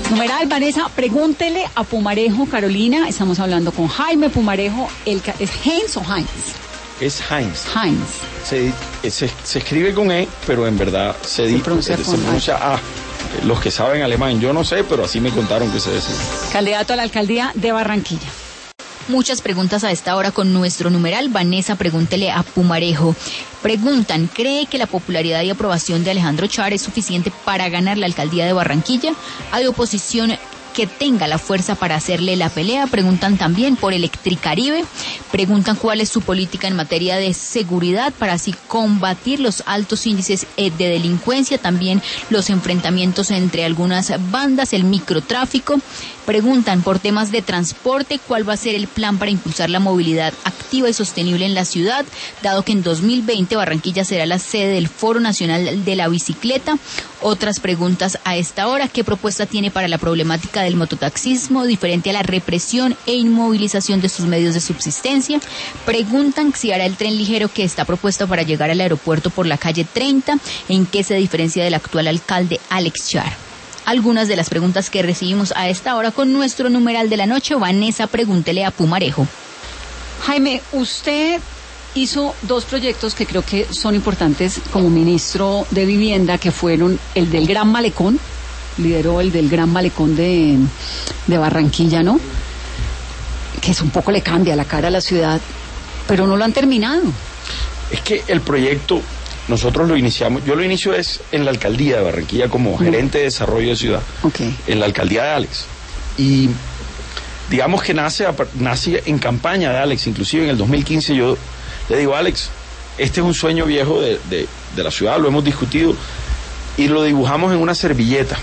Numeral, Vanessa, pregúntele a Pumarejo, Carolina. Estamos hablando con Jaime Pumarejo. ¿Es Heinz o Heinz? Es Heinz. Heinz. Se escribe con E, pero en verdad se pronuncia A. Los que saben alemán, yo no sé, pero así me contaron que se decía. Candidato a la alcaldía de Barranquilla. Muchas preguntas a esta hora con nuestro numeral. Vanessa, pregúntele a Pumarejo. Preguntan, ¿cree que la popularidad y aprobación de Alejandro Char es suficiente para ganar la alcaldía de Barranquilla? ¿Hay oposición que tenga la fuerza para hacerle la pelea? Preguntan también por Electricaribe. Preguntan cuál es su política en materia de seguridad para así combatir los altos índices de delincuencia, también los enfrentamientos entre algunas bandas, el microtráfico. Preguntan por temas de transporte, cuál va a ser el plan para impulsar la movilidad activa y sostenible en la ciudad, dado que en 2020 Barranquilla será la sede del Foro Nacional de la Bicicleta. Otras preguntas a esta hora, ¿qué propuesta tiene para la problemática del mototaxismo diferente a la represión e inmovilización de sus medios de subsistencia? Preguntan si hará el tren ligero que está propuesto para llegar al aeropuerto por la calle 30, ¿en qué se diferencia del actual alcalde Alex Char? Algunas de las preguntas que recibimos a esta hora con nuestro numeral de la noche. Vanessa, pregúntele a Pumarejo. Jaime, usted hizo dos proyectos que creo que son importantes como ministro de Vivienda, que fueron el del Gran Malecón, lideró el del Gran Malecón de Barranquilla, ¿no? Que es un poco le cambia la cara a la ciudad, pero no lo han terminado. Es que el proyecto, nosotros lo iniciamos, yo lo inicio es en la alcaldía de Barranquilla como gerente de desarrollo de ciudad, en la alcaldía de Alex. Y digamos que nace en campaña de Alex, inclusive en el 2015 yo le digo, Alex, este es un sueño viejo de la ciudad, lo hemos discutido, y lo dibujamos en una servilleta.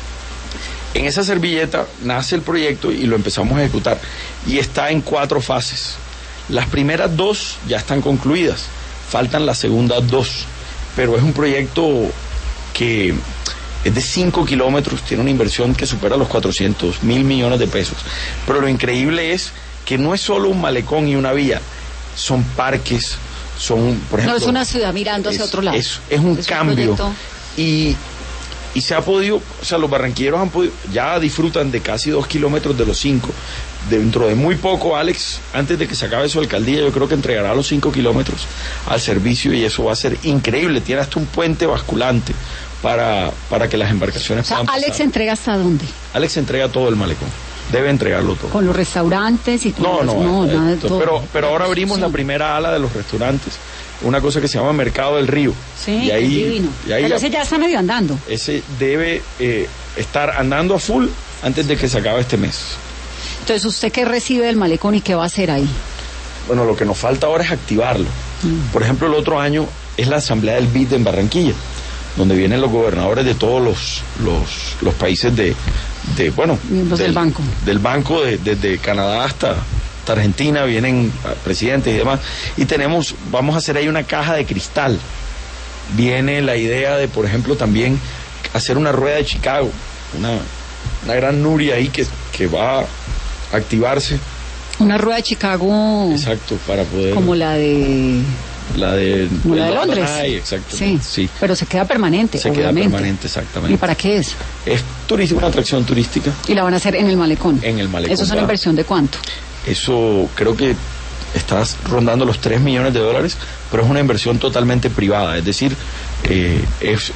En esa servilleta nace el proyecto y lo empezamos a ejecutar. Y está en 4 fases. Las primeras 2 ya están concluidas, faltan las segundas 2. Pero es un proyecto que es de 5 kilómetros, tiene una inversión que supera los 400.000 millones de pesos. Pero lo increíble es que no es solo un malecón y una vía, son parques, son, por ejemplo... No es una ciudad mirando hacia otro lado. Es un cambio. Y se ha podido, o sea, los barranquilleros ya disfrutan de casi 2 kilómetros de los 5. Dentro de muy poco, Alex, antes de que se acabe su alcaldía, yo creo que entregará los 5 kilómetros al servicio y eso va a ser increíble. Tiene hasta un puente basculante para que las embarcaciones puedan pasar. ¿Alex entrega hasta dónde? Alex entrega todo el malecón. Debe entregarlo todo. ¿Con los restaurantes y todo? No, nada de todo. Pero ahora abrimos la primera ala de los restaurantes, una cosa que se llama Mercado del Río. Sí, y ahí, divino. Pero ese ya está medio andando. Ese debe estar andando a full antes de que se acabe este mes. Entonces, ¿usted qué recibe del malecón y qué va a hacer ahí? Bueno, lo que nos falta ahora es activarlo. Por ejemplo, el otro año es la asamblea del BID en Barranquilla, donde vienen los gobernadores de todos los países miembros del banco. Del banco, desde Canadá hasta Argentina, vienen presidentes y demás. Y vamos a hacer ahí una caja de cristal. Viene la idea de, por ejemplo, también hacer una rueda de Chicago, una gran Nuria ahí que va a activarse. Una rueda de Chicago. Exacto, para poder... Como la de Londres. Ay, exacto. Sí, pero se queda permanente, obviamente. Queda permanente, exactamente. ¿Y para qué es? Es turística, una atracción turística. ¿Y la van a hacer en el malecón? En el malecón. ¿Eso es una inversión de cuánto? Eso creo que está rondando los $3 millones, pero es una inversión totalmente privada. Es decir, es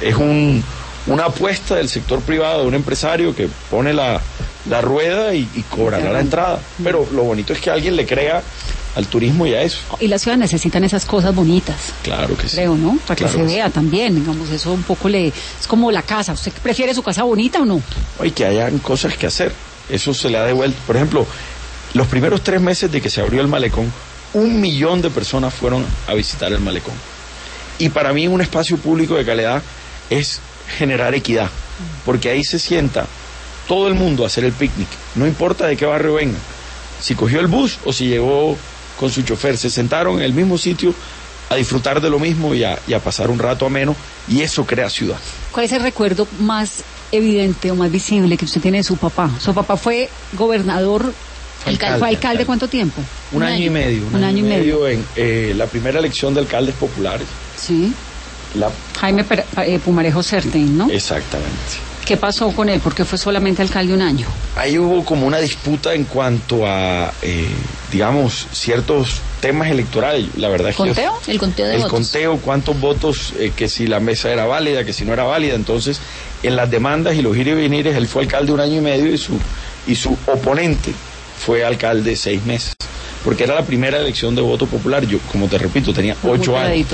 una apuesta del sector privado, de un empresario que pone la rueda y cobrará la entrada. Pero lo bonito es que alguien le crea al turismo y a eso. Y las ciudades necesitan esas cosas bonitas. Claro que sí. Creo, ¿no? Para claro que se vea también, digamos, eso un poco es como la casa. ¿Usted prefiere su casa bonita o no? Y que hayan cosas que hacer. Eso se le ha devuelto. Por ejemplo, los primeros 3 meses de que se abrió el malecón, 1 millón de personas fueron a visitar el malecón. Y para mí un espacio público de calidad es generar equidad, porque ahí se sienta todo el mundo a hacer el picnic, no importa de qué barrio venga, si cogió el bus o si llegó con su chofer, se sentaron en el mismo sitio a disfrutar de lo mismo y a pasar un rato ameno, y eso crea ciudad. ¿Cuál es el recuerdo más evidente o más visible que usted tiene de su papá? Su papá fue gobernador. ¿Fue alcalde cuánto tiempo? Un año y medio. Un año y medio en la primera elección de alcaldes populares. Sí. Jaime Pumarejo Certain, ¿no? Exactamente. ¿Qué pasó con él? ¿Por qué fue solamente alcalde un año? Ahí hubo como una disputa en cuanto a, digamos, ciertos temas electorales. La verdad es ¿Conteo? El conteo de votos. El conteo, cuántos votos, que si la mesa era válida, que si no era válida. Entonces, en las demandas y los ir y venires, él fue alcalde un año y medio y su oponente fue alcalde 6 meses. Porque era la primera elección de voto popular. Yo, como te repito, tenía 8 años.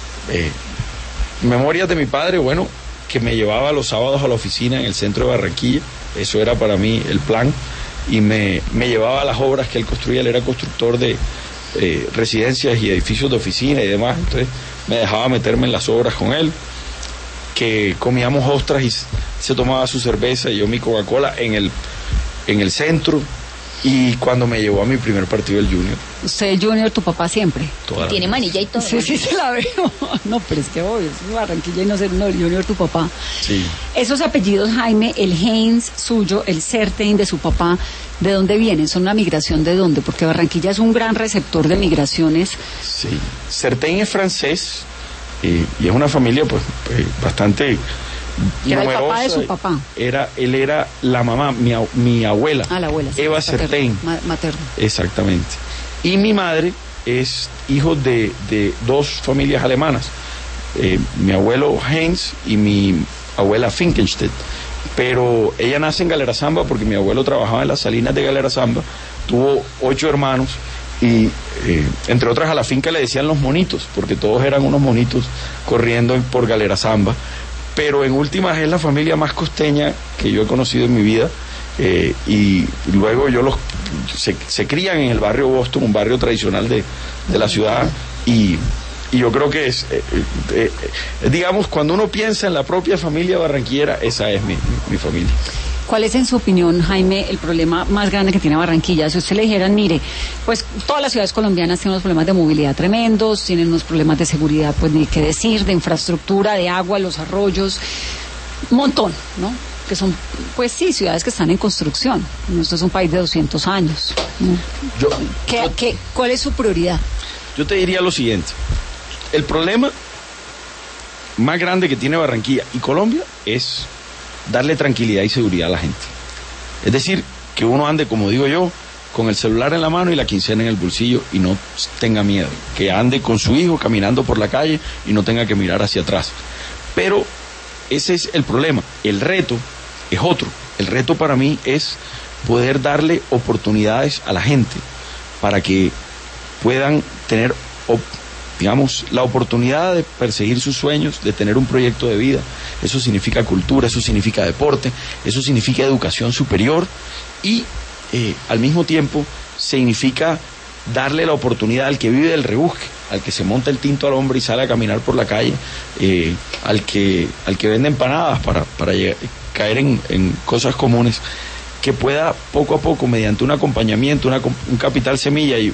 Memorias de mi padre, bueno, que me llevaba los sábados a la oficina en el centro de Barranquilla. Eso era para mí el plan. Y me llevaba a las obras que él construía. Él era constructor de residencias y edificios de oficina y demás. Entonces me dejaba meterme en las obras con él. Que comíamos ostras y se tomaba su cerveza y yo mi Coca-Cola en el centro. Y cuando me llevó a mi primer partido del Junior. ¿Usted es Junior, tu papá siempre? Tiene manilla y todo. Sí, sí, se la veo. No, pero es que obvio, es Barranquilla y no ser el Junior, tu papá. Sí. Esos apellidos, Jaime, el Haynes suyo, el Certain de su papá, ¿de dónde vienen? ¿Son una migración de dónde? Porque Barranquilla es un gran receptor de migraciones. Sí, Certain es francés y es una familia pues bastante... Era numerosa. el papá de su papá. Él era la mamá, mi abuela. Ah, la abuela. Sí, Eva Certain. Materno. Exactamente. Y mi madre es hijo de 2 familias alemanas. Mi abuelo Heinz y mi abuela Finkenstedt. Pero ella nace en Galerazamba porque mi abuelo trabajaba en las salinas de Galerazamba. Tuvo 8 hermanos y entre otras a la finca le decían los monitos porque todos eran unos monitos corriendo por Galerazamba. Pero en últimas es la familia más costeña que yo he conocido en mi vida, y luego se crían en el barrio Boston, un barrio tradicional de la ciudad, y yo creo que es, digamos, cuando uno piensa en la propia familia barranquillera, esa es mi familia. ¿Cuál es, en su opinión, Jaime, el problema más grande que tiene Barranquilla? Si usted le dijeran, mire, pues todas las ciudades colombianas tienen unos problemas de movilidad tremendos, tienen unos problemas de seguridad, pues ni qué decir, de infraestructura, de agua, los arroyos, un montón, ¿no? Que son, pues sí, ciudades que están en construcción. Esto es un país de 200 años, ¿no? ¿Cuál es su prioridad? Yo te diría lo siguiente. El problema más grande que tiene Barranquilla y Colombia es darle tranquilidad y seguridad a la gente. Es decir, que uno ande, como digo yo, con el celular en la mano y la quincena en el bolsillo y no tenga miedo. Que ande con su hijo caminando por la calle y no tenga que mirar hacia atrás. Pero ese es el problema. El reto es otro. El reto para mí es poder darle oportunidades a la gente para que puedan tener, digamos, la oportunidad de perseguir sus sueños, de tener un proyecto de vida. Eso significa cultura, eso significa deporte, eso significa educación superior y al mismo tiempo significa darle la oportunidad al que vive del rebusque, al que se monta el tinto al hombro y sale a caminar por la calle, al que vende empanadas para caer en cosas comunes, que pueda poco a poco, mediante un acompañamiento, un capital semilla y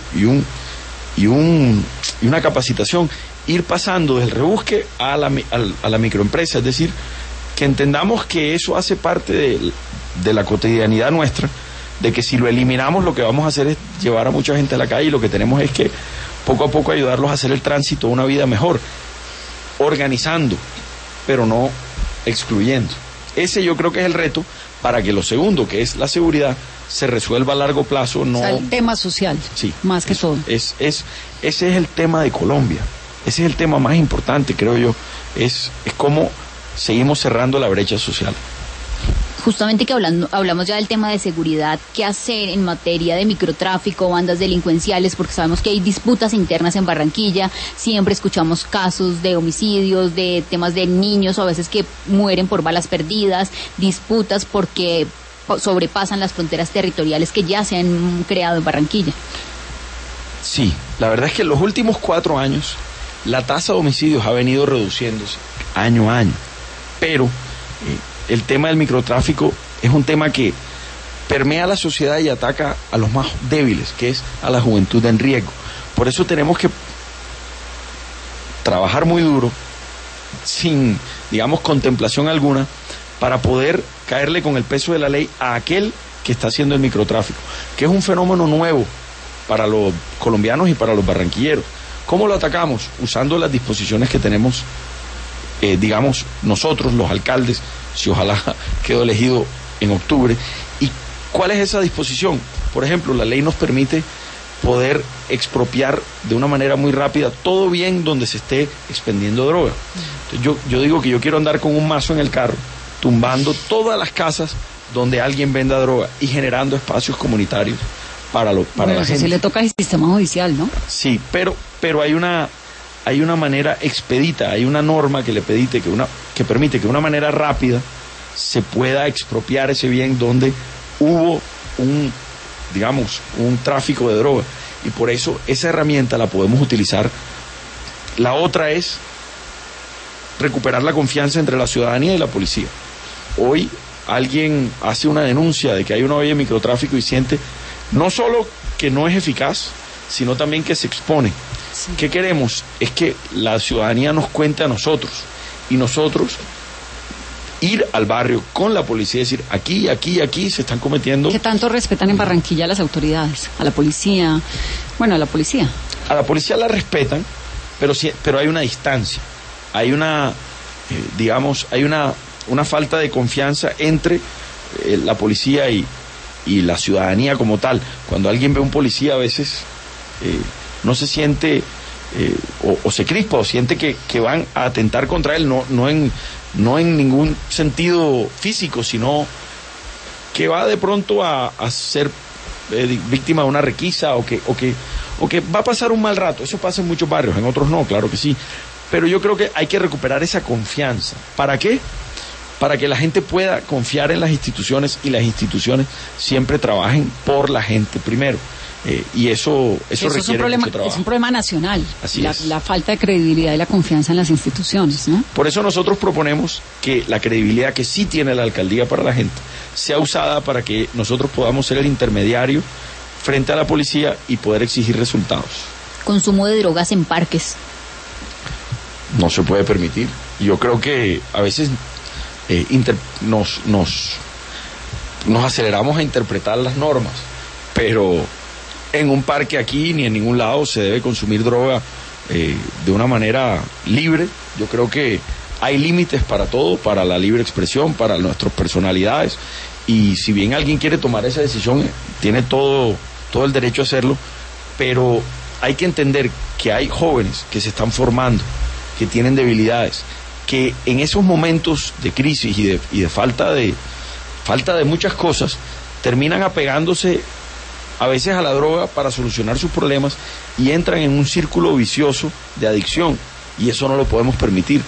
una capacitación, ir pasando del rebusque a la microempresa. Es decir, que entendamos que eso hace parte de la cotidianidad nuestra, de que si lo eliminamos lo que vamos a hacer es llevar a mucha gente a la calle, y lo que tenemos es que poco a poco ayudarlos a hacer el tránsito a una vida mejor, organizando, pero no excluyendo. Ese yo creo que es el reto para que lo segundo, que es la seguridad, se resuelva a largo plazo. No... O sea, el tema social, sí, más que todo. Ese es el tema de Colombia. Ese es el tema más importante, creo yo. Es cómo seguimos cerrando la brecha social. Justamente que hablamos ya del tema de seguridad, ¿qué hacer en materia de microtráfico, bandas delincuenciales? Porque sabemos que hay disputas internas en Barranquilla, siempre escuchamos casos de homicidios, de temas de niños, o a veces que mueren por balas perdidas, disputas porque sobrepasan las fronteras territoriales que ya se han creado en Barranquilla. Sí, la verdad es que en los últimos 4 años la tasa de homicidios ha venido reduciéndose año a año, pero el tema del microtráfico es un tema que permea la sociedad y ataca a los más débiles, que es a la juventud en riesgo. Por eso tenemos que trabajar muy duro, sin, digamos, contemplación alguna, para poder caerle con el peso de la ley a aquel que está haciendo el microtráfico, que es un fenómeno nuevo para los colombianos y para los barranquilleros. ¿Cómo lo atacamos? Usando las disposiciones que tenemos digamos, nosotros, los alcaldes, si ojalá quedo elegido en octubre. ¿Y cuál es esa disposición? Por ejemplo, la ley nos permite poder expropiar de una manera muy rápida todo bien donde se esté expendiendo droga. Entonces, yo digo que yo quiero andar con un mazo en el carro, tumbando todas las casas donde alguien venda droga y generando espacios comunitarios para la gente. Si le toca al sistema judicial, ¿no? Sí, pero hay una manera expedita, hay una norma que permite que de una manera rápida se pueda expropiar ese bien donde hubo un tráfico de droga, y por eso esa herramienta la podemos utilizar. La otra es recuperar la confianza entre la ciudadanía y la policía. Hoy alguien hace una denuncia de que hay una olla de microtráfico y siente no solo que no es eficaz, sino también que se expone. Sí. ¿Qué queremos? Es que la ciudadanía nos cuente a nosotros, y nosotros ir al barrio con la policía y decir, aquí se están cometiendo... ¿Qué tanto respetan en Barranquilla a las autoridades? A la policía. Bueno, a la policía. A la policía la respetan, pero hay una distancia. Hay una falta de confianza entre la policía y la ciudadanía como tal. Cuando alguien ve a un policía, a veces no se siente o se crispa o siente que van a atentar contra él, no en ningún sentido físico, sino que va de pronto a ser víctima de una requisa o que va a pasar un mal rato. Eso pasa en muchos barrios, en otros no, claro que sí. Pero yo creo que hay que recuperar esa confianza. ¿Para qué? Para que la gente pueda confiar en las instituciones, y las instituciones siempre trabajen por la gente primero. Y eso requiere mucho trabajo. Es un problema nacional. Así es. La falta de credibilidad y la confianza en las instituciones, ¿no? Por eso nosotros proponemos que la credibilidad que sí tiene la alcaldía para la gente sea usada para que nosotros podamos ser el intermediario frente a la policía y poder exigir resultados. Consumo de drogas en parques. No se puede permitir. Yo creo que a veces nos aceleramos a interpretar las normas, pero en un parque aquí ni en ningún lado se debe consumir droga de una manera libre. Yo creo que hay límites para todo, para la libre expresión, para nuestras personalidades, y si bien alguien quiere tomar esa decisión, tiene todo el derecho a hacerlo, pero hay que entender que hay jóvenes que se están formando, que tienen debilidades, que en esos momentos de crisis y de falta de muchas cosas, terminan apegándose a veces a la droga para solucionar sus problemas y entran en un círculo vicioso de adicción, y eso no lo podemos permitir,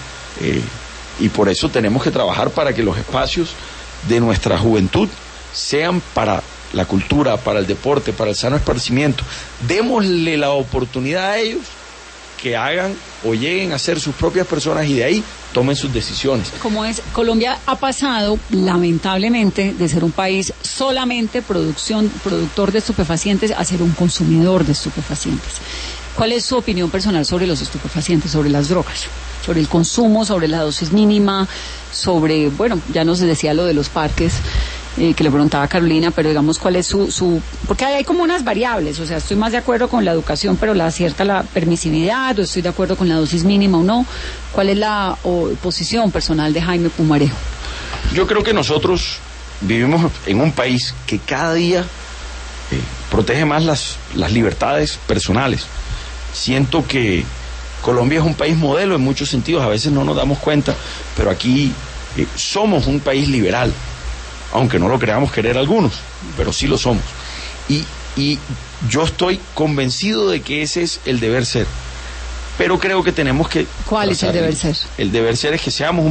y por eso tenemos que trabajar para que los espacios de nuestra juventud sean para la cultura, para el deporte, para el sano esparcimiento. Démosle la oportunidad a ellos que hagan o lleguen a ser sus propias personas, y de ahí tomen sus decisiones. Colombia ha pasado, lamentablemente, de ser un país solamente productor de estupefacientes a ser un consumidor de estupefacientes. ¿Cuál es su opinión personal sobre los estupefacientes, sobre las drogas, sobre el consumo, sobre la dosis mínima, sobre, ya nos decía lo de los parques, que le preguntaba a Carolina, pero digamos, ¿cuál es porque hay como unas variables? O sea, estoy más de acuerdo con la educación, pero la permisividad, o estoy de acuerdo con la dosis mínima o no. ¿Cuál es la posición personal de Jaime Pumarejo? Yo creo que nosotros vivimos en un país que cada día protege más las libertades personales. Siento que Colombia es un país modelo en muchos sentidos, a veces no nos damos cuenta, pero aquí somos un país liberal, aunque no lo creamos querer algunos, pero sí lo somos. Y yo estoy convencido de que ese es el deber ser, pero creo que tenemos que... ¿Cuál es el deber ser? El deber ser es que seamos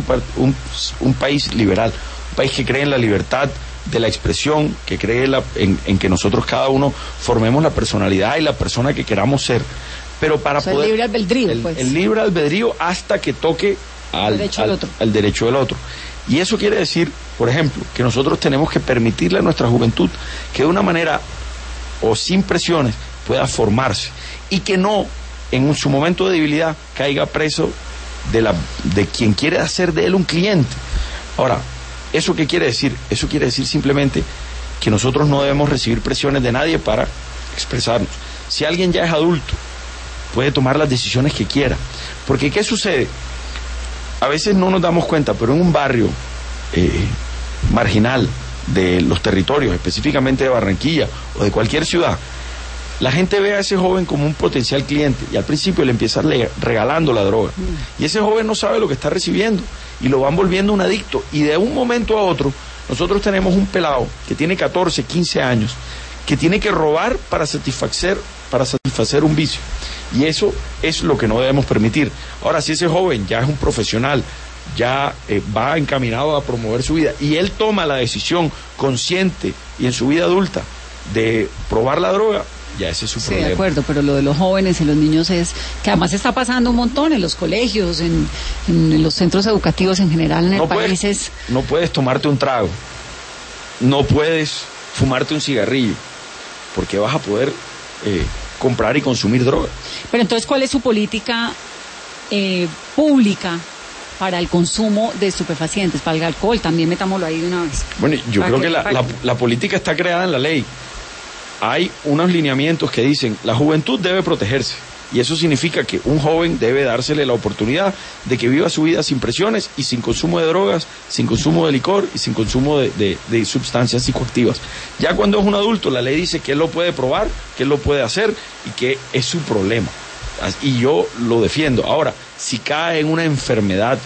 un país liberal, un país que cree en la libertad de la expresión, que cree en que nosotros cada uno formemos la personalidad y la persona que queramos ser, pero para poder... El libre albedrío, el libre albedrío hasta que toque al derecho del otro. Y eso quiere decir, por ejemplo, que nosotros tenemos que permitirle a nuestra juventud que de una manera o sin presiones pueda formarse, y que no, en su momento de debilidad, caiga preso de quien quiere hacer de él un cliente. Ahora, ¿eso qué quiere decir? Eso quiere decir simplemente que nosotros no debemos recibir presiones de nadie para expresarnos. Si alguien ya es adulto, puede tomar las decisiones que quiera. Porque ¿qué sucede? a veces no nos damos cuenta, pero en un barrio marginal de los territorios, específicamente de Barranquilla o de cualquier ciudad, la gente ve a ese joven como un potencial cliente y al principio le empieza regalando la droga. Y ese joven no sabe lo que está recibiendo y lo van volviendo un adicto. Y de un momento a otro, nosotros tenemos un pelado que tiene 14, 15 años, que tiene que robar para satisfacer un vicio. Y eso es lo que no debemos permitir. Ahora, si ese joven ya es un profesional, ya va encaminado a promover su vida y él toma la decisión consciente y en su vida adulta de probar la droga, ya ese es su problema. Sí, de acuerdo, pero lo de los jóvenes y los niños es que además está pasando un montón en los colegios, en los centros educativos en general en el país. No puedes tomarte un trago, no puedes fumarte un cigarrillo, porque vas a poder comprar y consumir droga. Pero entonces, ¿cuál es su política pública para el consumo de estupefacientes, para el alcohol? También metámoslo ahí de una vez. Bueno, yo creo que la política está creada en la ley. Hay unos lineamientos que dicen la juventud debe protegerse y eso significa que un joven debe dársele la oportunidad de que viva su vida sin presiones y sin consumo de drogas, sin consumo de licor y sin consumo de sustancias psicoactivas. Ya cuando es un adulto, la ley dice que él lo puede probar, que él lo puede hacer y que es su problema. Y yo lo defiendo. Ahora, si cae en una enfermedad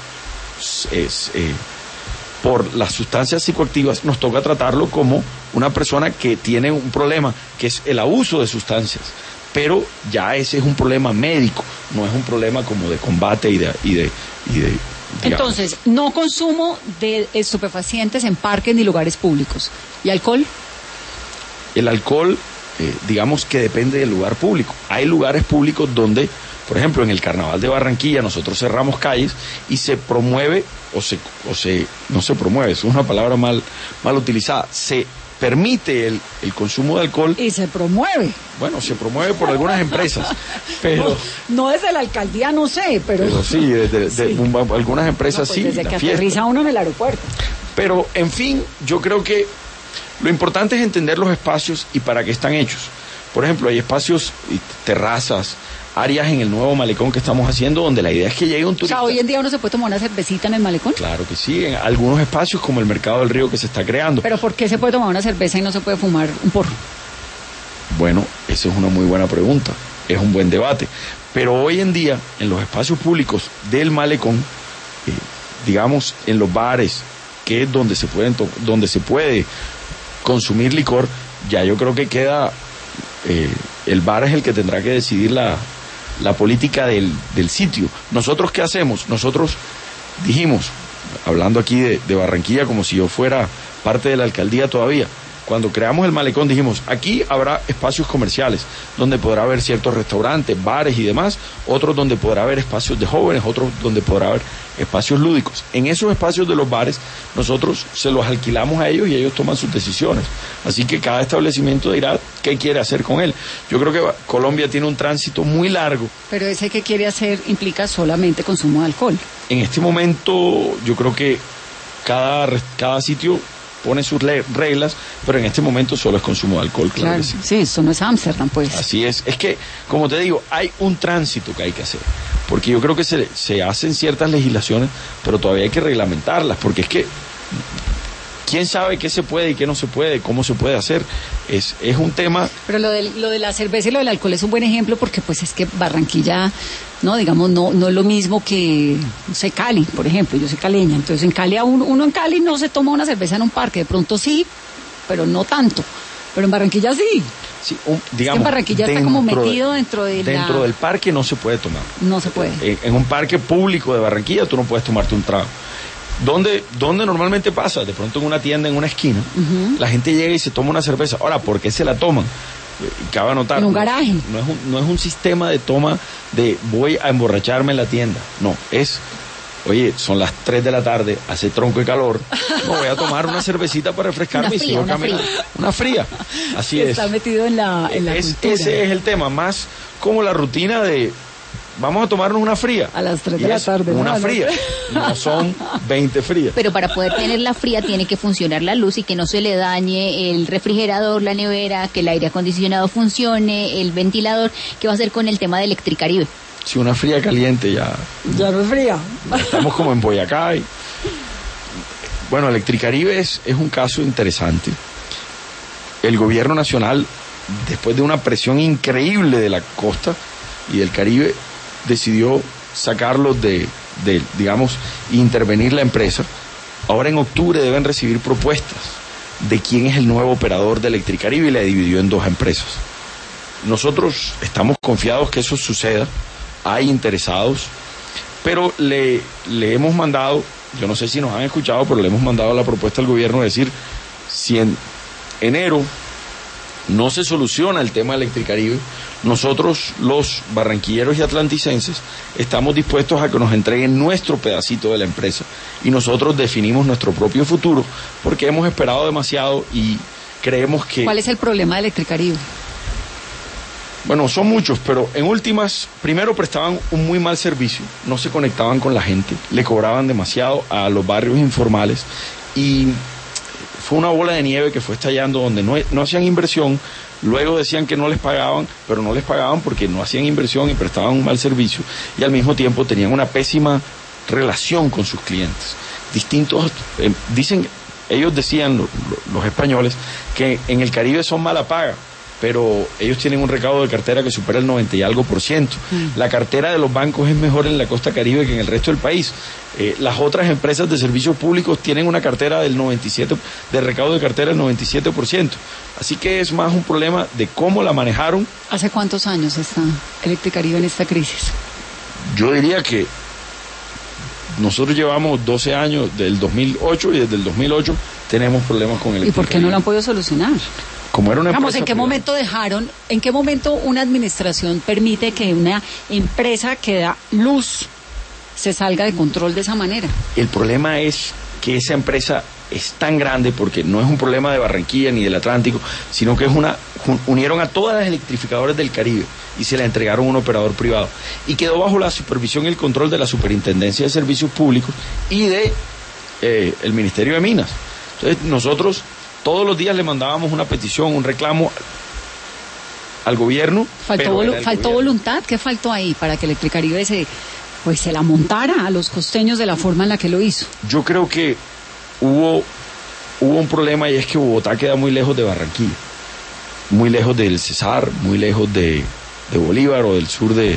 por las sustancias psicoactivas, nos toca tratarlo como una persona que tiene un problema, que es el abuso de sustancias. Pero ya ese es un problema médico, no es un problema como de combate y de Entonces, no consumo de estupefacientes en parques ni lugares públicos. ¿Y alcohol? El alcohol, digamos que depende del lugar público. Hay lugares públicos donde, por ejemplo, en el Carnaval de Barranquilla, nosotros cerramos calles y se promueve, no se promueve, es una palabra mal utilizada, se permite el consumo de alcohol. Y se promueve. Bueno, se promueve por algunas empresas, pero... No desde la alcaldía, no sé, pero sí, desde algunas empresas sí. Desde que aterriza uno en el aeropuerto. Pero, en fin, yo creo que lo importante es entender los espacios y para qué están hechos. Por ejemplo, hay espacios, terrazas, áreas en el nuevo malecón que estamos haciendo donde la idea es que llegue un turista. O sea, hoy en día uno se puede tomar una cervecita en el malecón. Claro que sí, en algunos espacios como el Mercado del Río que se está creando. Pero ¿por qué se puede tomar una cerveza y no se puede fumar un porro? Bueno, esa es una muy buena pregunta, es un buen debate. Pero hoy en día, en los espacios públicos del malecón, digamos en los bares, que es donde se puede consumir licor, ya yo creo que queda, el bar es el que tendrá que decidir la política del sitio. ¿Nosotros qué hacemos? Nosotros dijimos, hablando aquí de Barranquilla como si yo fuera parte de la alcaldía todavía, cuando creamos el malecón dijimos, aquí habrá espacios comerciales donde podrá haber ciertos restaurantes, bares y demás, otros donde podrá haber espacios de jóvenes, otros donde podrá haber espacios lúdicos. En esos espacios de los bares nosotros se los alquilamos a ellos y ellos toman sus decisiones. Así que cada establecimiento dirá qué quiere hacer con él. Yo creo que Colombia tiene un tránsito muy largo. Pero ese que quiere hacer implica solamente consumo de alcohol. En este momento yo creo que cada sitio pone sus reglas, pero en este momento solo es consumo de alcohol. Claro, sí, eso no es Ámsterdam, pues. Así es que, como te digo, hay un tránsito que hay que hacer, porque yo creo que se hacen ciertas legislaciones, pero todavía hay que reglamentarlas, porque es que quién sabe qué se puede y qué no se puede, cómo se puede hacer, es un tema. Pero lo de la cerveza y lo del alcohol es un buen ejemplo, porque pues es que Barranquilla, no es lo mismo que, no sé, Cali, por ejemplo. Yo soy caleña, entonces en Cali uno en Cali no se toma una cerveza en un parque, de pronto sí, pero no tanto. Pero en Barranquilla sí. Sí, digamos, es que en Barranquilla está como metido dentro del parque no se puede tomar. No se puede. En un parque público de Barranquilla tú no puedes tomarte un trago. ¿Dónde normalmente pasa? De pronto en una tienda, en una esquina, la gente llega y se toma una cerveza. Ahora, ¿por qué se la toman? Cabe anotar. En un garaje. No es un sistema de toma de voy a emborracharme en la tienda. No, oye, son las 3 de la tarde, hace tronco de calor, me voy a tomar una cervecita para refrescarme y sigo caminando. Una fría. Así es. Está metido en la cultura. Ese es el tema, más como la rutina de vamos a tomarnos una fría. A las 3 de la tarde. Una fría, no son 20 frías. Pero para poder tener la fría tiene que funcionar la luz y que no se le dañe el refrigerador, la nevera, que el aire acondicionado funcione, el ventilador. ¿Qué va a hacer con el tema de Electricaribe? Si una fría caliente ya no es fría. Estamos como en Boyacá. Bueno, Electricaribe es un caso interesante. El gobierno nacional, después de una presión increíble de la costa y del Caribe, decidió sacarlos digamos, intervenir la empresa. Ahora en octubre deben recibir propuestas de quién es el nuevo operador de Electricaribe y la dividió en 2 empresas. Nosotros estamos confiados que eso suceda, hay interesados, pero le hemos mandado, yo no sé si nos han escuchado, pero le hemos mandado la propuesta al gobierno de decir, si en enero no se soluciona el tema de Electricaribe, nosotros los barranquilleros y atlanticenses estamos dispuestos a que nos entreguen nuestro pedacito de la empresa y nosotros definimos nuestro propio futuro, porque hemos esperado demasiado y creemos que... ¿Cuál es el problema de Electricaribe? Bueno, son muchos, pero en últimas, primero prestaban un muy mal servicio, no se conectaban con la gente, le cobraban demasiado a los barrios informales y fue una bola de nieve que fue estallando donde no hacían inversión, luego decían que no les pagaban, pero no les pagaban porque no hacían inversión y prestaban un mal servicio y al mismo tiempo tenían una pésima relación con sus clientes. Ellos decían, los españoles, que en el Caribe son mala paga, pero ellos tienen un recaudo de cartera que supera el 90 y algo %. La cartera de los bancos es mejor en la costa Caribe que en el resto del país. Las otras empresas de servicios públicos tienen una cartera del 97%, de recaudo de cartera del 97%. Así que es más un problema de cómo la manejaron. ¿Hace cuántos años está Electricaribe en esta crisis? Yo diría que nosotros llevamos 12 años del 2008 y desde el 2008 tenemos problemas con Electricaribe. ¿Y por qué no lo han podido solucionar? Como era una Vamos, empresa ¿en qué momento una administración permite que una empresa que da luz se salga de control de esa manera? El problema es que esa empresa es tan grande, porque no es un problema de Barranquilla ni del Atlántico, sino que unieron a todas las electrificadoras del Caribe y se la entregaron a un operador privado y quedó bajo la supervisión y el control de la Superintendencia de Servicios Públicos y de el Ministerio de Minas. Entonces nosotros todos los días le mandábamos una petición, un reclamo al gobierno. ¿Faltó voluntad? ¿Qué faltó ahí para que Electricaribe se la montara a los costeños de la forma en la que lo hizo? Yo creo que hubo un problema y es que Bogotá queda muy lejos de Barranquilla, muy lejos del Cesar, muy lejos de Bolívar o del sur del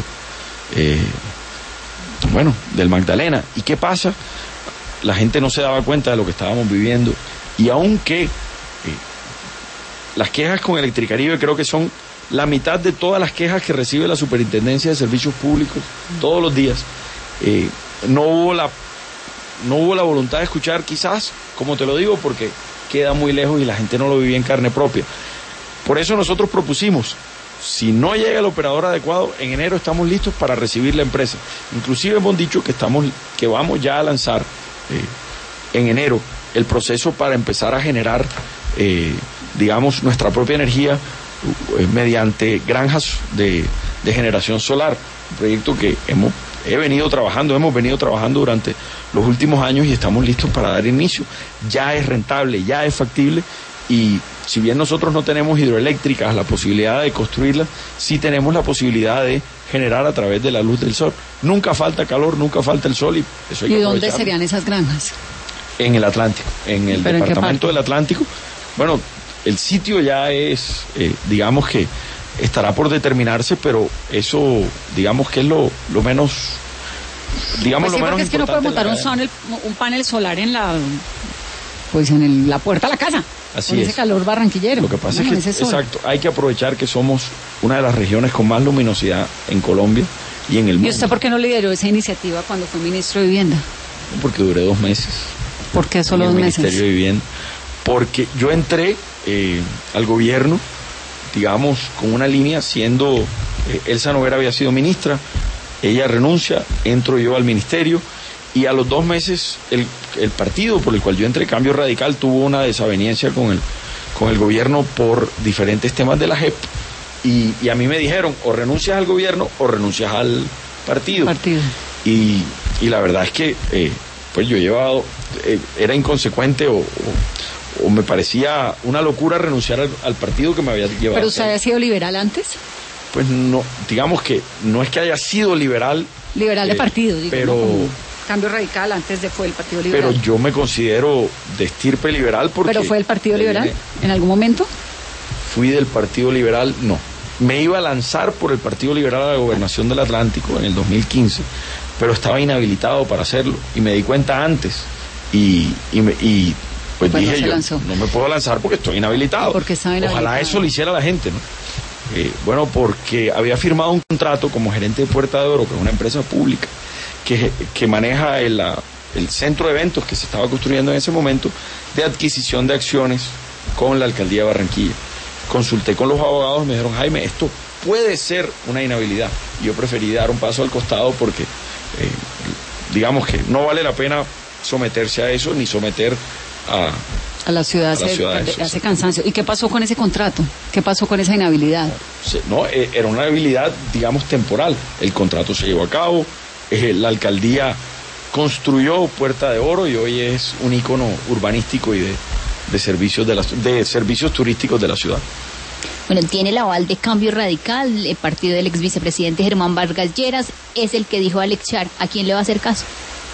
Magdalena. ¿Y qué pasa? La gente no se daba cuenta de lo que estábamos viviendo y aunque las quejas con Electricaribe creo que son la mitad de todas las quejas que recibe la Superintendencia de Servicios Públicos todos los días, no hubo la voluntad de escuchar, quizás, como te lo digo, porque queda muy lejos y la gente no lo vivía en carne propia. Por eso nosotros propusimos, si no llega el operador adecuado, en enero estamos listos para recibir la empresa. Inclusive hemos dicho que vamos ya a lanzar en enero el proceso para empezar a generar, digamos, nuestra propia energía mediante granjas de generación solar, un proyecto que hemos venido trabajando durante los últimos años y estamos listos para dar inicio. Ya es rentable, ya es factible y si bien nosotros no tenemos hidroeléctricas la posibilidad de construirlas, sí tenemos la posibilidad de generar a través de la luz del sol. Nunca falta calor, nunca falta el sol y eso hay que aprovecharlo. ¿Y dónde serían esas granjas? En el Atlántico, en el departamento del Atlántico. Bueno, el sitio ya es, digamos que estará por determinarse, pero eso, digamos que es lo menos, digamos, pues sí, lo menos importante. Es que no puede montar un panel solar en la puerta de la casa. Así con es. Ese calor barranquillero. Lo que pasa es que, exacto, hay que aprovechar que somos una de las regiones con más luminosidad en Colombia y en el mundo. ¿Y usted por qué no lideró esa iniciativa cuando fue ministro de Vivienda? Porque duré 2 meses. ¿Por qué solo 2 meses? Ministerio de Vivienda. Porque yo entré al gobierno, digamos, con una línea siendo, Elsa Noguera había sido ministra, ella renuncia, entro yo al ministerio y a los 2 meses el partido por el cual yo entré, Cambio Radical, tuvo una desaveniencia con el gobierno por diferentes temas de la JEP y a mí me dijeron o renuncias al gobierno o renuncias partido. Y la verdad es que pues yo he llevado, era inconsecuente o me parecía una locura renunciar al partido que me había llevado. ¿Pero usted había sido liberal antes? Pues no, digamos que no es que haya sido liberal. Liberal de partido, digo, pero... ¿no? Cambio Radical, antes fue el Partido Liberal. Pero yo me considero de estirpe liberal porque... ¿Pero fue el Partido Liberal en algún momento? Fui del Partido Liberal, no. Me iba a lanzar por el Partido Liberal a la gobernación del Atlántico en el 2015, pero estaba inhabilitado para hacerlo y me di cuenta antes y pues dije yo, no me puedo lanzar porque estoy inhabilitado. Porque estaba inhabilitado. Ojalá eso lo hiciera la gente, ¿no? Bueno, porque había firmado un contrato como gerente de Puerta de Oro, que es una empresa pública que maneja el centro de eventos que se estaba construyendo en ese momento, de adquisición de acciones con la alcaldía de Barranquilla. Consulté con los abogados y me dijeron, Jaime, esto puede ser una inhabilidad. Y yo preferí dar un paso al costado porque digamos que no vale la pena someterse a eso ni someter a la ciudad hace cansancio. ¿Y qué pasó con ese contrato? ¿Qué pasó con esa inhabilidad? No, era una inhabilidad, digamos, temporal. El contrato se llevó a cabo, la alcaldía construyó Puerta de Oro y hoy es un ícono urbanístico y de servicios turísticos de la ciudad. Bueno, tiene el aval de Cambio Radical, el partido del ex vicepresidente Germán Vargas Lleras, es el que dijo Alex Char. ¿A quién le va a hacer caso?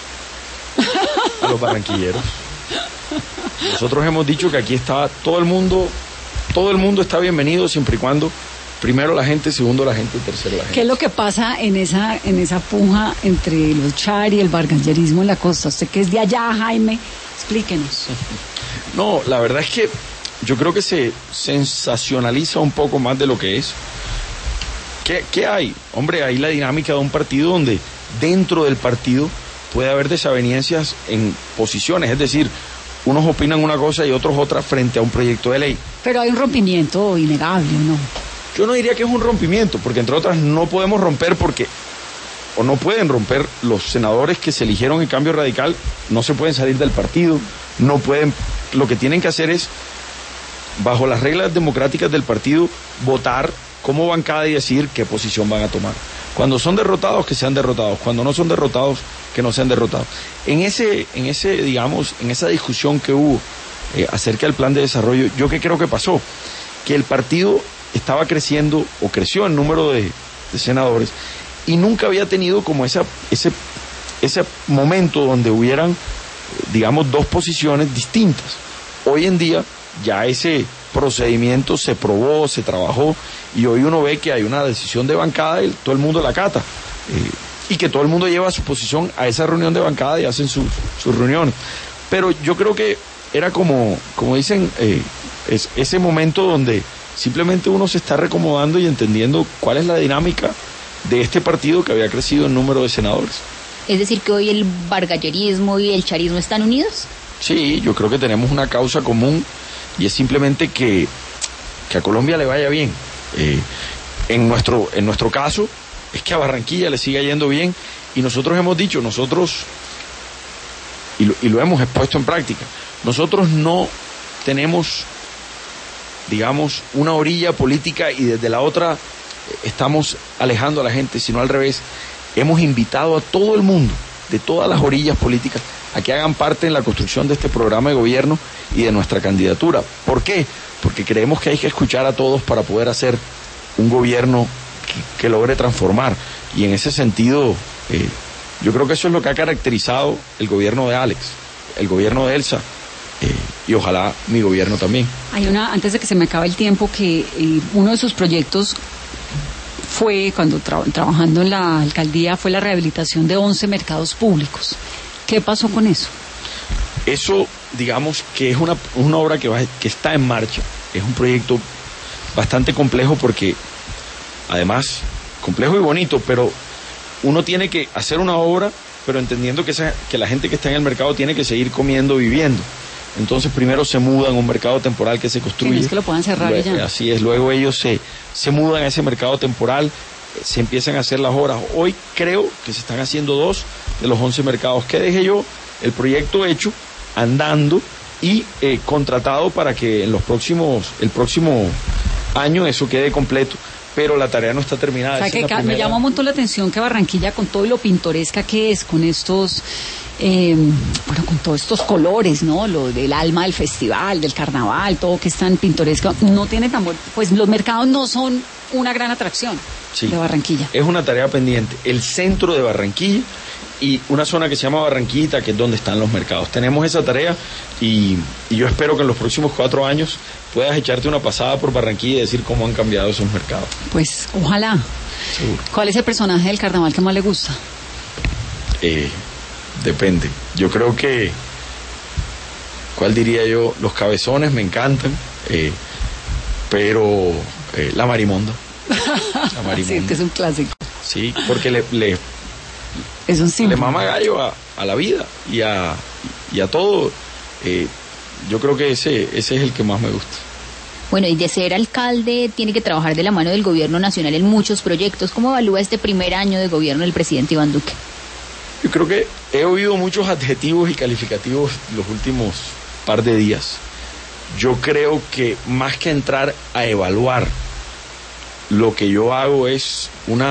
A los barranquilleros. Nosotros hemos dicho que aquí está todo el mundo está bienvenido siempre y cuando primero la gente, segundo la gente, tercero la gente. ¿Qué es lo que pasa en esa puja entre los Char y el vargallerismo en la costa? Usted que es de allá, Jaime, explíquenos. No, la verdad es que yo creo que se sensacionaliza un poco más de lo que es. ¿Qué hay? Hombre, hay la dinámica de un partido donde dentro del partido puede haber desavenencias en posiciones, es decir, unos opinan una cosa y otros otra frente a un proyecto de ley. Pero hay un rompimiento innegable, ¿no? Yo no diría que es un rompimiento, porque entre otras no podemos romper o no pueden romper los senadores que se eligieron en Cambio Radical, no se pueden salir del partido, no pueden, lo que tienen que hacer es, bajo las reglas democráticas del partido, votar como bancada y decidir qué posición van a tomar. Cuando son derrotados, que sean derrotados. Cuando no son derrotados, que no sean derrotados. En esa discusión que hubo acerca del plan de desarrollo, ¿yo qué creo que pasó? Que el partido estaba creciendo, o creció en número de senadores, y nunca había tenido como ese momento donde hubieran, digamos, dos posiciones distintas. Hoy en día, ya ese procedimiento se probó, se trabajó, y hoy uno ve que hay una decisión de bancada y todo el mundo la acata, y que todo el mundo lleva su posición a esa reunión de bancada y hacen sus reuniones. Pero yo creo que era como dicen, ese momento donde simplemente uno se está recomodando y entendiendo cuál es la dinámica de este partido que había crecido en número de senadores. Es decir, que hoy el vargallerismo y el charismo están unidos. Sí, yo creo que tenemos una causa común y es simplemente que a Colombia le vaya bien. En nuestro caso es que a Barranquilla le siga yendo bien, y nosotros hemos dicho, y lo hemos expuesto en práctica, nosotros no tenemos, digamos, una orilla política y desde la otra estamos alejando a la gente, sino al revés. Hemos invitado a todo el mundo de todas las orillas políticas a que hagan parte en la construcción de este programa de gobierno y de nuestra candidatura. ¿Por qué? Porque creemos que hay que escuchar a todos para poder hacer un gobierno que logre transformar. Y en ese sentido, yo creo que eso es lo que ha caracterizado el gobierno de Alex, el gobierno de Elsa, y ojalá mi gobierno también. Antes de que se me acabe el tiempo, que uno de sus proyectos fue, cuando trabajando en la alcaldía, fue la rehabilitación de 11 mercados públicos. ¿Qué pasó con eso? Eso, digamos, que es una obra que está en marcha. Es un proyecto bastante complejo porque, además, complejo y bonito, pero uno tiene que hacer una obra, pero entendiendo que la gente que está en el mercado tiene que seguir comiendo, viviendo. Entonces, primero se mudan a un mercado temporal que se construye. No es que lo puedan cerrar ya. Así es, luego ellos se mudan a ese mercado temporal, se empiezan a hacer las obras. Hoy creo que se están haciendo 2 de los 11 mercados que dejé yo, el proyecto hecho, andando y contratado para que el próximo año eso quede completo. pero la tarea no está terminada. O sea, que me llama un montón la atención que Barranquilla, con todo lo pintoresca que es, con estos, con todos estos colores, ¿no? Lo del alma del festival, del carnaval, todo que es tan pintoresco, no tiene tan buen, pues los mercados no son una gran atracción de Barranquilla. Es una tarea pendiente. El centro de Barranquilla y una zona que se llama Barranquillita, que es donde están los mercados. Tenemos esa tarea y yo espero que en los próximos 4 años puedas echarte una pasada por Barranquilla y decir cómo han cambiado esos mercados. Pues ojalá. Seguro. ¿Cuál es el personaje del carnaval que más le gusta? Depende. Yo creo que, ¿cuál diría yo? Los cabezones me encantan, pero la marimonda. La marimonda. Sí, que es un clásico. Sí, porque es un símbolo. Le mama gallo a la vida y a todo. Yo creo que ese es el que más me gusta. Bueno, y de ser alcalde tiene que trabajar de la mano del gobierno nacional en muchos proyectos. ¿Cómo evalúa este primer año de gobierno del presidente Iván Duque? Yo creo que he oído muchos adjetivos y calificativos los últimos par de días. Yo creo que más que entrar a evaluar, lo que yo hago es un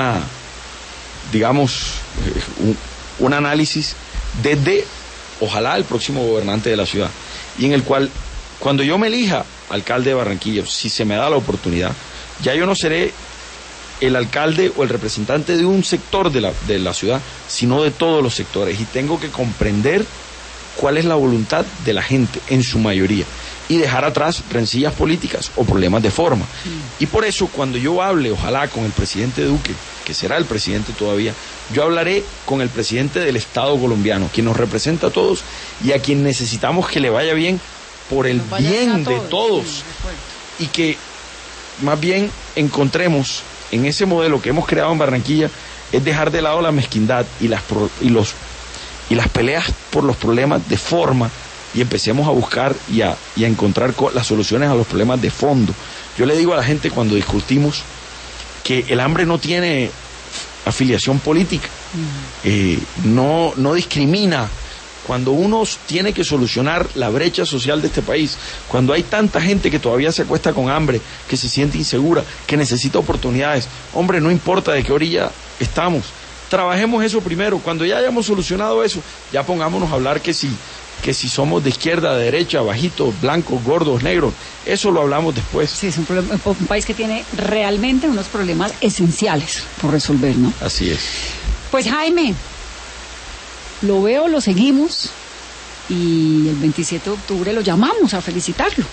análisis desde, ojalá, el próximo gobernante de la ciudad, y en el cual, cuando yo me elija alcalde de Barranquilla, si se me da la oportunidad, ya yo no seré el alcalde o el representante de un sector de la ciudad, sino de todos los sectores, y tengo que comprender cuál es la voluntad de la gente en su mayoría y dejar atrás rencillas políticas o problemas de forma. Y por eso, cuando yo hable, ojalá, con el presidente Duque, que será el presidente todavía, yo hablaré con el presidente del Estado colombiano, quien nos representa a todos y a quien necesitamos que le vaya bien por el bien de todos, y que más bien encontremos en ese modelo que hemos creado en Barranquilla, es dejar de lado la mezquindad y las peleas por los problemas de forma, y empecemos a buscar y a encontrar las soluciones a los problemas de fondo. Yo le digo a la gente cuando discutimos que el hambre no tiene afiliación política, no discrimina. Cuando uno tiene que solucionar la brecha social de este país, cuando hay tanta gente que todavía se acuesta con hambre, que se siente insegura, que necesita oportunidades, hombre, no importa de qué orilla estamos, trabajemos eso primero. Cuando ya hayamos solucionado eso, ya pongámonos a hablar que si somos de izquierda, de derecha, bajitos, blancos, gordos, negros, eso lo hablamos después. Sí, es un país que tiene realmente unos problemas esenciales por resolver, ¿no? Así es. Pues Jaime, lo veo, lo seguimos y el 27 de octubre lo llamamos a felicitarlo.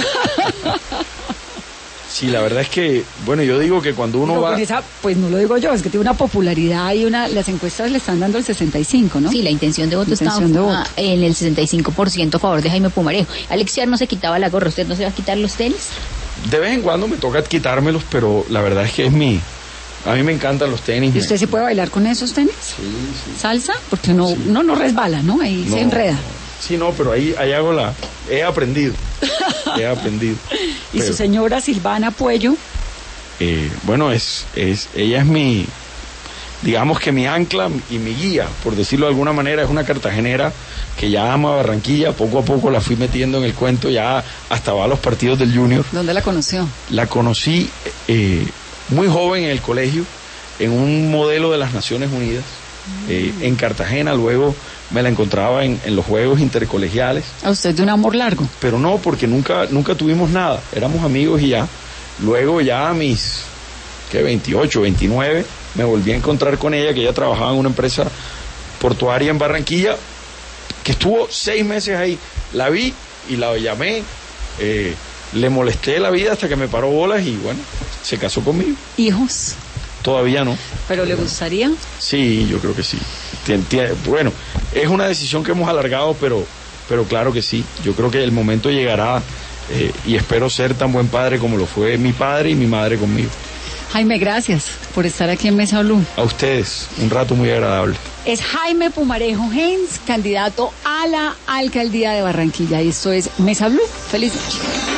Sí, la verdad es que, bueno, yo digo que cuando uno va... pues no lo digo yo, es que tiene una popularidad y las encuestas le están dando el 65, ¿no? Sí, la intención de voto está en el 65% a favor de Jaime Pumarejo. Alexiar no se quitaba la gorra, ¿usted no se va a quitar los tenis? De vez en cuando me toca quitármelos, pero la verdad es que a mí me encantan los tenis. ¿Y usted se puede bailar con esos tenis? Sí. ¿Salsa? Porque no resbala, ¿no? Ahí se enreda. Sí, no, pero ahí hago he aprendido. ¿Y su señora Silvana Puello? Bueno, ella es digamos que mi ancla y mi guía, por decirlo de alguna manera. Es una cartagenera que ya ama Barranquilla. Poco a poco la fui metiendo en el cuento, ya hasta va a los partidos del Junior. ¿Dónde la conoció? La conocí muy joven en el colegio, en un modelo de las Naciones Unidas, en Cartagena. Luego me la encontraba en los juegos intercolegiales. ¿A usted de un amor largo? Pero no, porque nunca tuvimos nada, éramos amigos y ya. Luego ya a mis 28, 29, me volví a encontrar con ella, que ella trabajaba en una empresa portuaria en Barranquilla, que estuvo 6 meses ahí. La vi y la llamé, le molesté la vida hasta que me paró bolas y bueno, se casó conmigo. ¿Hijos? Todavía no. ¿Pero le gustaría? Sí, yo creo que sí. Bueno, es una decisión que hemos alargado, pero claro que sí. Yo creo que el momento llegará y espero ser tan buen padre como lo fue mi padre y mi madre conmigo. Jaime, gracias por estar aquí en Mesa Blue. A ustedes, un rato muy agradable. Es Jaime Pumarejo Hens, candidato a la alcaldía de Barranquilla, y esto es Mesa Blue. Feliz noche.